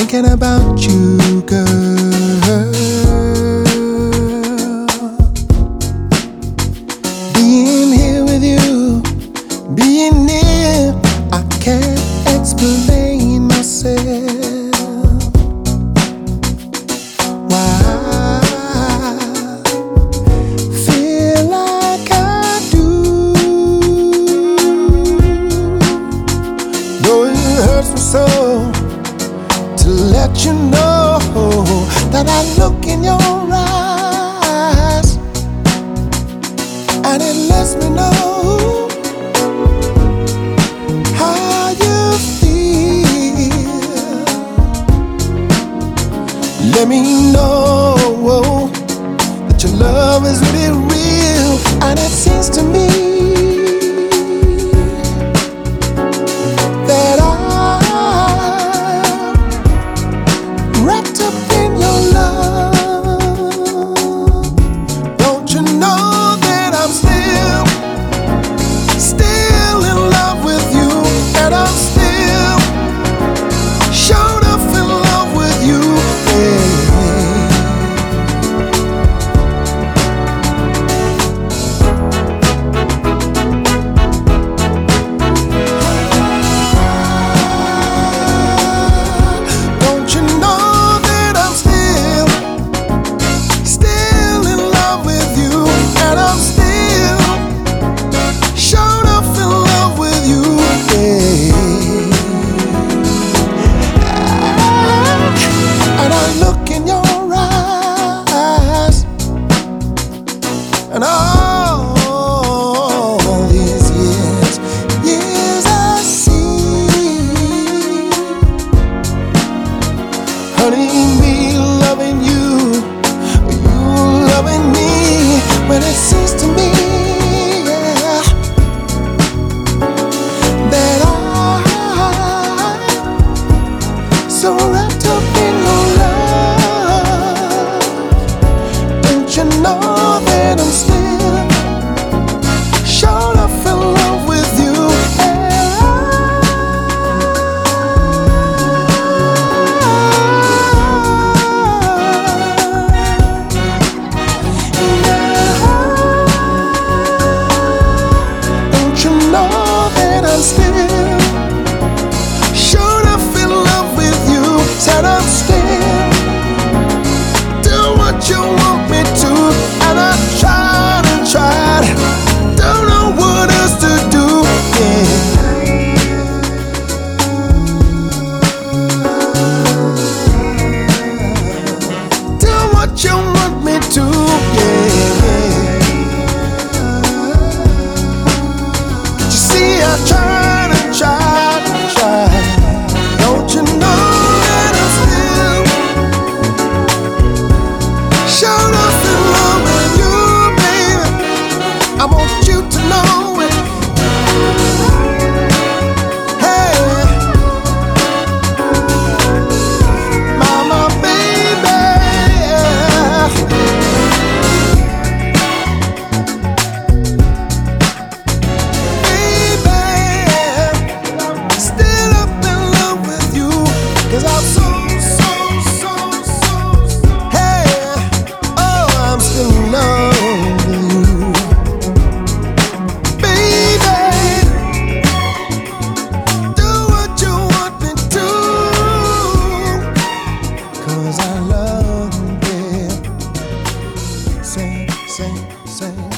thinking about you, girl. Being here with you, being near, I can't explain myself. Why I feel like I do, though it hurts me so to let you know that I look in your eyes, and it lets me know how you feel. Let me know that your love is really real, and it seems to me that I'm wrapped up in your love. Don't you know that I'm still in love with you, and I'm still shown up in love with you, yeah. Don't you know that I'm still in love with you, and I'm still shown up in love with you, yeah. And I look in your eyes, and all these years I see, honey, me loving you, you loving me, when it seems to me, yeah, that I'm so wrapped up in your love. Don't you know that I'm still shown up in love with you, don't you know that I'm still shown up in love with you, said I'm still do what you want me to, and I tried and tried, don't know what else to do, yeah. Do what you want me to, yeah. You see, I tried and tried and tried. Don't you know that I'm still shown up in love with you, baby? I want you to know it. Hey, mama, baby, still up in love with you, 'cause I'm so, hey, oh, I'm still in love with you, baby. Do what you want me to, 'cause I love you, yeah. Say